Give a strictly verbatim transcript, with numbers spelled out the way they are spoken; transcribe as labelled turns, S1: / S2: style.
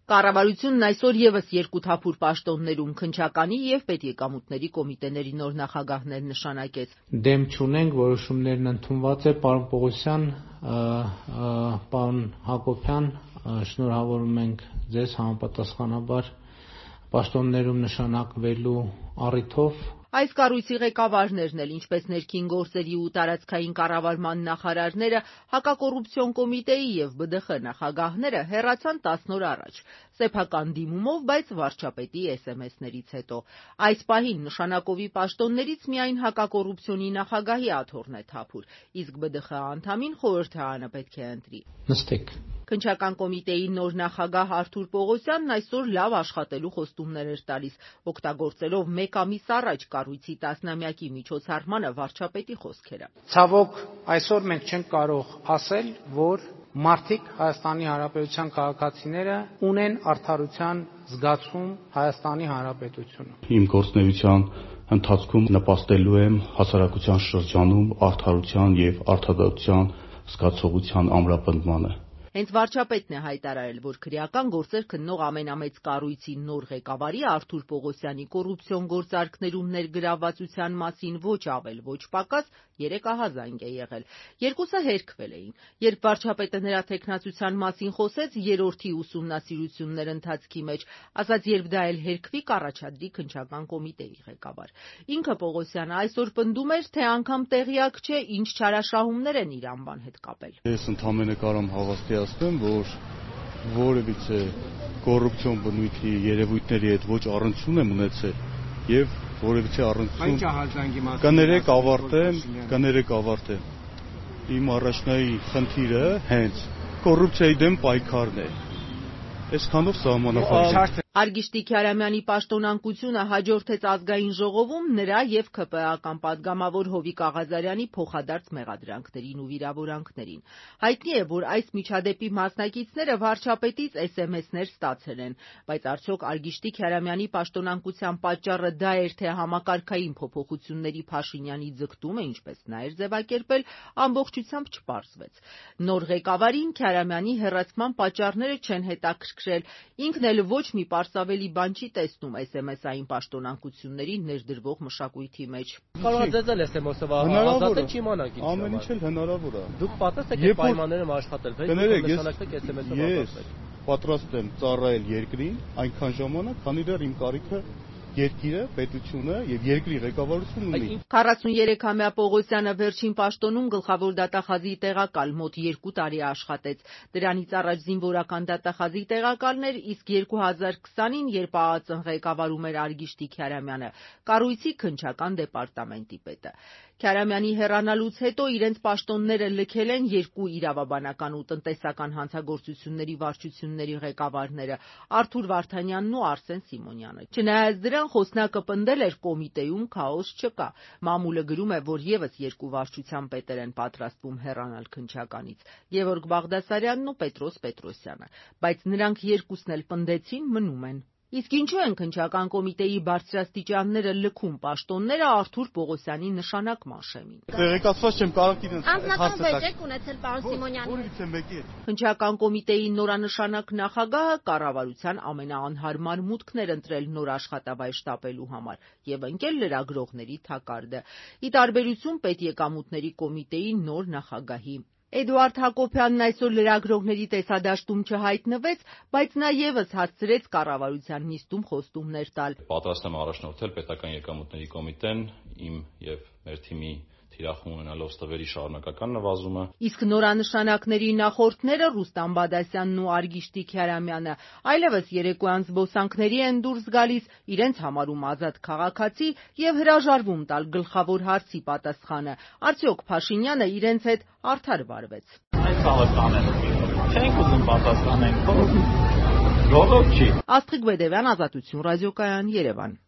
S1: Կառավարությունն այսօր ևս երկու թափուր պաշտոններում քննչականի և պետեկամուտների կոմիտեների նոր նախագահներ նշանակեց։
S2: Դեմ չունենք, որոշումներն ընդունված է, պարոն Պողոսյան, պարոն Հակոբյան, շնորհավորում ենք ձեզ համապատասխանաբար պաշտոններում նշանակվելու առիթով։
S1: Այս կառույցի ղեկավարներն էլ, ինչպես ներքին գործերի ու տարածքային կառավարման նախարարները, հակակոռուպցիոն կոմիտեի և B D X նախագահները հեռացան տասն օր առաջ, սեփական դիմումով, բայց վարչապետի էս էմ էսներից հետո։ Այս պահին նշանակովի պաշտոններից միայն հակակոռուպցիոնի նախագահի աթոռն է թափուր, իսկ B D X անդամին խորհրդարանը պետք է ընտրի։
S2: Նստեք։
S1: Քննչական կոմիտեի նոր նախագահ Արթուր Պողոսյանն այսօր լավ աշխատելու խոստումներ էր տալիս, օգտագործելով մեկ ամիս առաջ կառույցի տասնամյակի միջոցառմանը վարչապետի խոսքերը։
S2: Ցավոք, այսօր մենք չենք կարող ասել, որ մարդիկ Հայաստանի Հանրապետության քաղաքացիները ունեն արդարության զգացում Հայաստանի Հանրապետությունում։
S3: Իմ գործունեության ընթացքում նպաստելու եմ հասարակության շրջանում արդարության և արդարադատության զգացողության ամրապնդմանը։
S1: Հենց վարչապետն է հայտարարել, որ քրեական գործեր քննող ամենամեծ կառույցի նոր ղեկավարի Արթուր Պողոսյանի կոռուպցիոն գործարքներում ներգրավվածության մասին ոչ ավել, ոչ պակաս երեք ահազանգ է եղել։ Երկուսը հերքվել էին։ Երբ վարչապետը նրա թեկնածության մասին խոսեց երրորդի ուսումնասիրություններ ընթացքի մեջ, ասաց, երբ դա էլ հերքվի, կառաջադրի քննչական կոմիտեի ղեկավար։ Ինքը Պողոսյանը այսօր պնդում էր, թե անգամ տեղյակ չէ, ինչ չարաշահումներ են իր անվան հետ կապել։
S3: Ես ընդամենը կարող եմ հավաստիացնեմ, որ որևիցե կոռուպցիոն բնույթի երևույթների հետ ոչ առնչություն եմ ունեցել եւ որևիցե առնչություն կներեք ավարտեմ, կներեք ավարտեմ։ Իմ առաջնային խնդիրը հենց կոռուպցիայի դեմ պայքարն է։ Այսքանով սահմանափակ։
S1: Արգիշտի Քյարամյանի պաշտոնանկությունը հաջորդեց ազգային ժողովում նրա և K P A-ական պատգամավոր Հովիկ Աղազարյանի փոխադարձ մեղադրանքներին ու վիրավորանքներին։ Հայտնի է, որ այս միջադեպի մասնակիցները վարչապետից էս էմ էսներ ստացել են, բայց արդյոք Արգիշտի Քյարամյանի պաշտոնանկության պատճառը դա էր, թե համակարգային փոփոխությունների Փաշինյանի ձգտումը, ինչպես նա էր ձևակերպել, ամբողջությամբ չպարզվեց։ Նոր ղեկավարին Քյարամյանի հեռացման պատճառները չեն հետաքրքրել, ինքն էլ ոչ մի պարզավելի բան չի տեսնում էս էմ էսային պաշտոնանկություններին ներդրվող մշակույթի մեջ։
S4: Կարող է ձեզ էլ էս էմ էսով ազատել չիմանանք ինչ։
S3: Ամեն ինչ էլ հնարավոր է։
S4: Դուք պատրաստ եք պայմաններում աշխատել,
S3: բայց
S4: նշանակեք էս էմ էսով ազատել։
S3: Պատրաստ եմ ծառայել երկրին այնքան ժամանակ, քանի դեռ իմ կարիքը երկիրը, պետությունը եւ երկրի ղեկավարությունն ունի։
S1: քառասուներեքամյա Պողոսյանը վերջին պաշտոնում գլխավոր դատախազի տեղակալ մոտ երկու տարի աշխատեց։ Դրանից առաջ զինվորական դատախազի տեղակալն էր, իսկ երկու հազար քսանին, երբ Ա Ա Ծ-ն ղեկավարում էր Արգիշտի Քյարամյանը, կառույցի քննչական դեպարտամենտի պետը։ Քյարամյանի հեռանալուց հետո իրենց պաշտոնները լքել են երկու իրավաբանական ու տնտեսական հանցագործությունների վարչությունների ղեկավարները՝ Արթուր Վարդանյանն ու Արսեն Սիմոնյանը։ Չնայած դրան, խոսնակը պնդել էր՝ կոմիտեում քաոս չկա։ Մամուլը գրում է, որ ևս երկու վարչության պետեր են պատրաստվում հեռանալ քննչականից՝ Գևորգ Բաղդասարյանն ու Պետրոս Պետրոսյանը, բայց նրանք երկուսն էլ պնդեցին՝ մնում են։ Իսկ ինչու են քննչական կոմիտեի բարձրաստիճանները լքում պաշտոնները Արթուր Պողոսյանի նշանակման շեմին։
S3: Տեղեկացված չեմ, կարող իրենց
S5: անձնական վեճ ունեցել պարոն Սիմոնյանի։
S3: Որից եմ մեկի։
S1: Քննչական կոմիտեի նորանշանակ նախագահը կառավարության ամենաանհարմար մուտքն էր ընտրել նոր աշխատավայր շտապելու համար եւ ընկել լրագրողների թակարդը, ի տարբերություն պետեկամուտների կոմիտեի նոր նախագահի։ Էդուարդ Հակոբյանն այսօր լրագրողների տեսադաշտում չհայտնվեց, բայց նա ևս հասցրեց կառավարության նիստում խոստումներ տալ։
S6: Պատրաստ եմ առաջնորդել պետական եկամուտների կոմիտեն, իմ եւ մեր թիմի թիրախում ունենալով ստվերի շարունակական նվազումը։
S1: Իսկ նորանշանակների նախորդները Ռուստամ Բադասյանն ու Արգիշտի Քյարամյանը այլևս երեկոյան զբոսանքների են դուրս գալիս, իրենց համարում ազատ քաղաքացի եւ հրաժարվում տալ գլխավոր հարցի պատասխանը՝ արդյոք Փաշինյանը իրենց հետ արդար վարվեց։
S7: Այս քաղաքանները չենք ուզում պատասխանենք, ժողով չի։
S1: Աստղիկ Բեդևյան, Ազատություն ռադիոկայան, Երևան։